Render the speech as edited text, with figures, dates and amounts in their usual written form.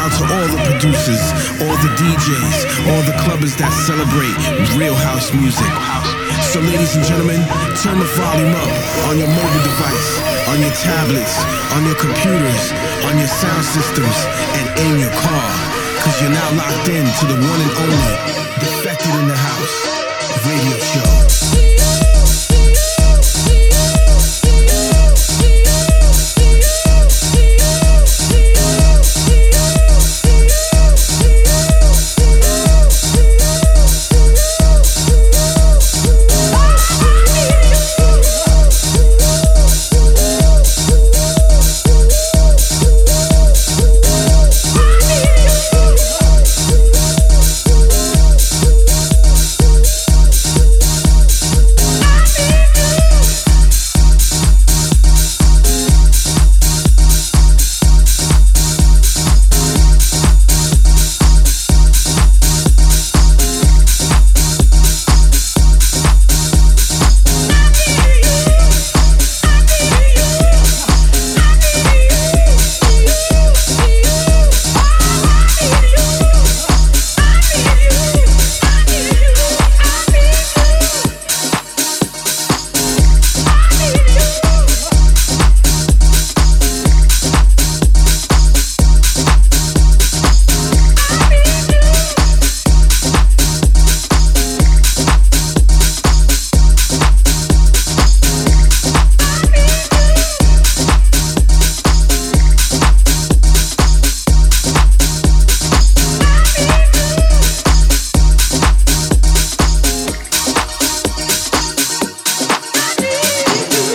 out to all the producers, all the DJs, all the clubbers that celebrate real house music. So ladies and gentlemen, turn the volume up on your mobile device, on your tablets, on your computers, on your sound systems, and in your car. Cause you're now locked in to the one and only Defected in the House radio show.